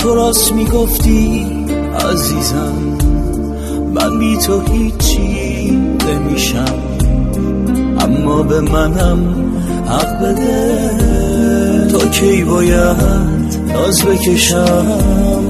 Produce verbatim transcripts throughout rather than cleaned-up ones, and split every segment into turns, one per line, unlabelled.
تو راست میگفتی عزیزم، من بی تو هیچی نمیشم، اما به منم حق بده. تا کی باید ناز بکشم؟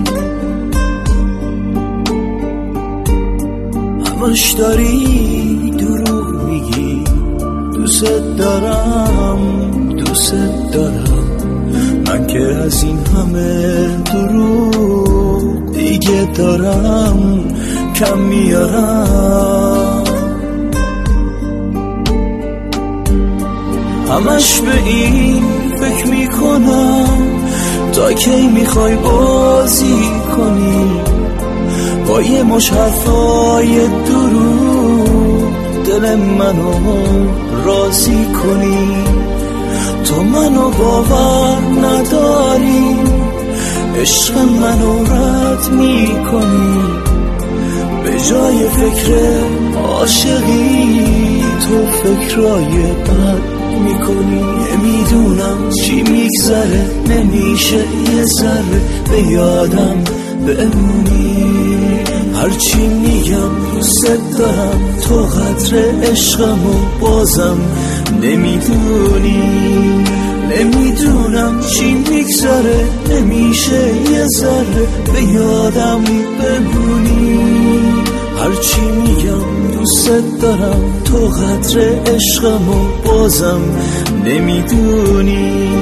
همش داری دروغ میگی، دوست دارم دوست دارم، من که از این همه دروغ دیگه دارم کم میارم. همش به این فکر میکنم تا کی میخوای بازی کنی با یه مش حرفای دروغ، دل منو راضی کنی. تو منو باور نداری، عشق منو رد میکنی، به جای فکر عاشقی تو فکرای بد میکنی. نمیدونم چی میگذره، نمیشه یه ذره به یادم بمونی. هرچی میگم دوست دارم، تو قدر عشقمو بازم نمیدونی. نمیدونم چی میگذره، نمیشه یه ذره به یادم بمونی. هرچی میگم دوست دارم، تو قدر عشقمو بازم نمیدونی.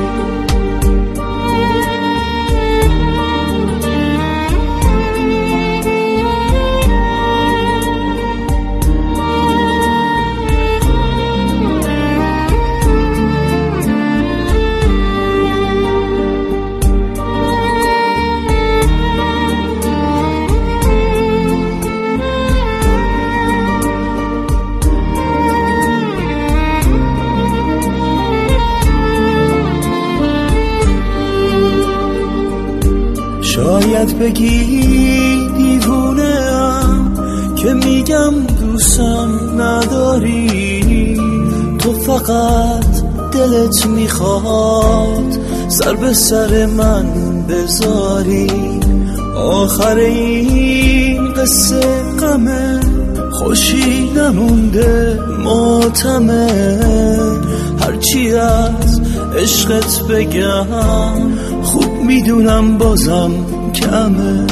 شاید بگی دیوونه‌ام که میگم دوستم نداری، تو فقط دلت میخواد سر به سر من بذاری. آخر این قصه غمه، خوشی نمونده ماتمه. هرچی از عشقت بگم خوب میدونم بازم کمه.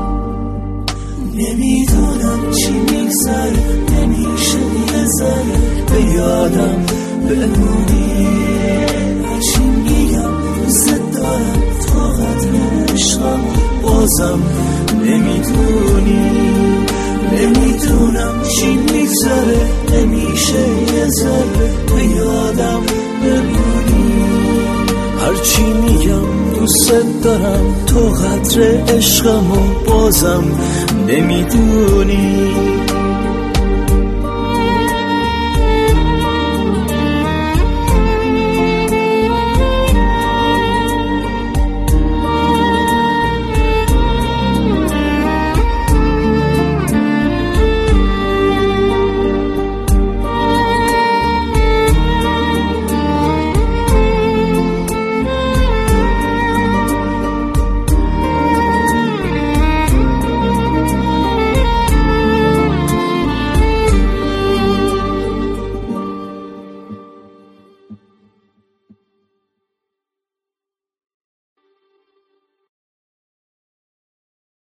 نمیدونم چی میگذره، نمیشه یه ذره به یادم بمونی. چی میگم دوست دارم، تو قدر عشقم بازم نمیدونی. نمیدونم چی میگذره، نمیشه یه ذره به یادم بمونی. هرچی میگم دوست دارم، تو قدر عشقمو بازم نمیدونی.